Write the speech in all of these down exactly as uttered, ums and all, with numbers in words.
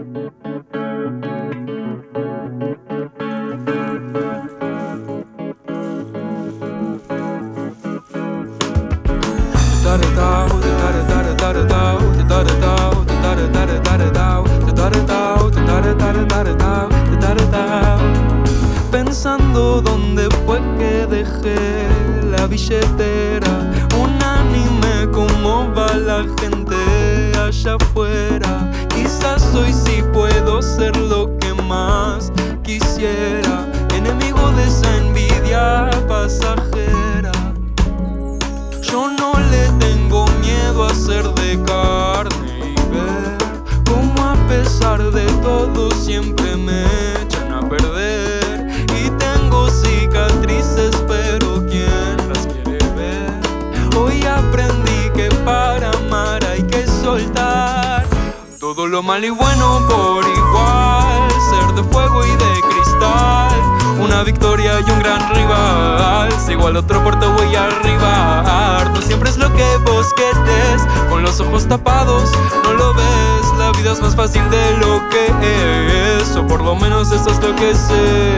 Pensando dónde fue que dejé la billetera, un anime, cómo va la gente allá afuera. Quizás hoy sí puedo ser lo que más quisiera, enemigo de esa envidia pasajera. Yo no le tengo miedo a ser de carne y ver cómo a pesar de todo siempre me echan a perder. Y tengo cicatrices, pero ¿quién las quiere ver? Hoy aprendí que para amar hay que soltar todo lo malo y bueno por igual, ser de fuego y de cristal, una victoria y un gran rival. Sigo al otro puerto, voy a arribar. No siempre es lo que vos querés, con los ojos tapados no lo ves. La vida es más fácil de lo que es, o por lo menos eso es lo que sé.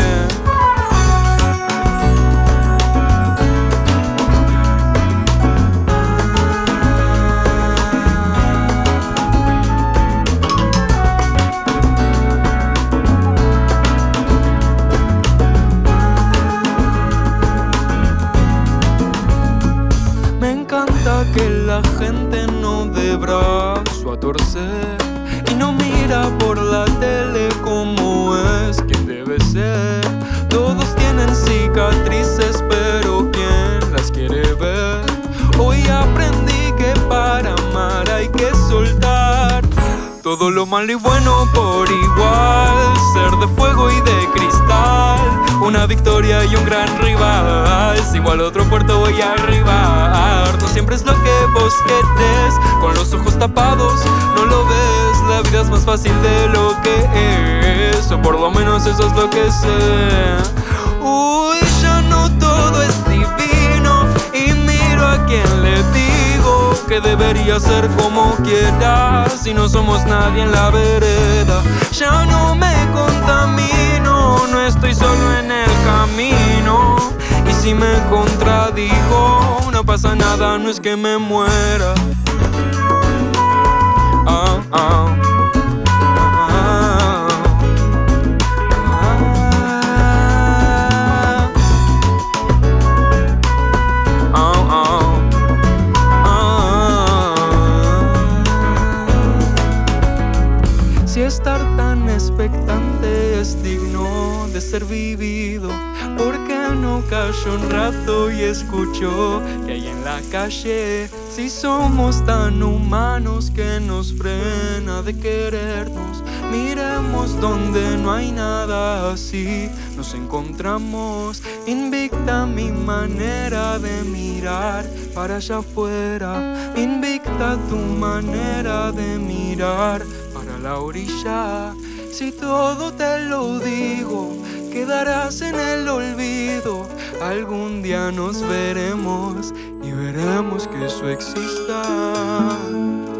Que la gente no dé brazo a torcer y no mira por la tele como es quien debe ser. Todos tienen cicatrices, pero ¿quién las quiere ver? Hoy aprendí que para amar hay que soltar todo lo malo y bueno por igual, ser de fuego y de cristal, una victoria y un gran rival. Sigo al otro puerto, voy a arribar. No siempre es lo que vos querés, con los ojos tapados no lo ves. La vida es más fácil de lo que es, o por lo menos eso es lo que sé. Uy, ya no todo es divino, y miro a quien le digo que debería ser como quieras, si no somos nadie en la vereda. Ya no me contamino, no estoy solo en el camino, y si me contradigo no pasa nada, no es que me muera. Ah, ah. Si estar tan expectante es digno de ser vivido, ¿por qué no callo un rato y escucho que hay en la calle? Si somos tan humanos, que nos frena de querernos, miremos donde no hay nada así, nos encontramos. Invicta mi manera de mirar para allá afuera, invicta tu manera de mirar para la orilla. Si todo te lo digo, quedarás en el olvido. Algún día nos veremos y veremos que eso exista.